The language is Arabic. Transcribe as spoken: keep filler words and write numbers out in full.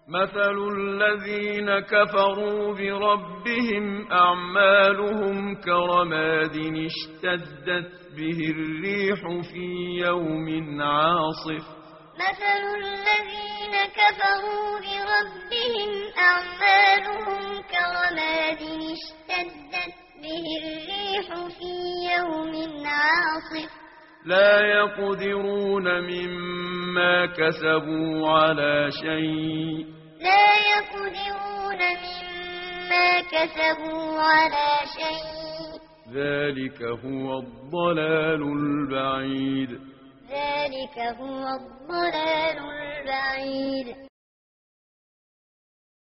مثل الذين كفروا بربهم أعمالهم كرماد اشتدت به الريح في يوم عاصف مثل الذين كفروا بربهم أعمالهم كرماد اشتدت به الريح في يوم عاصف لا يقدرون مما كسبوا على شيء لا يقدرون مما كسبوا على شيء ذلك هو الضلال البعيد ذلك هو الضلال البعيد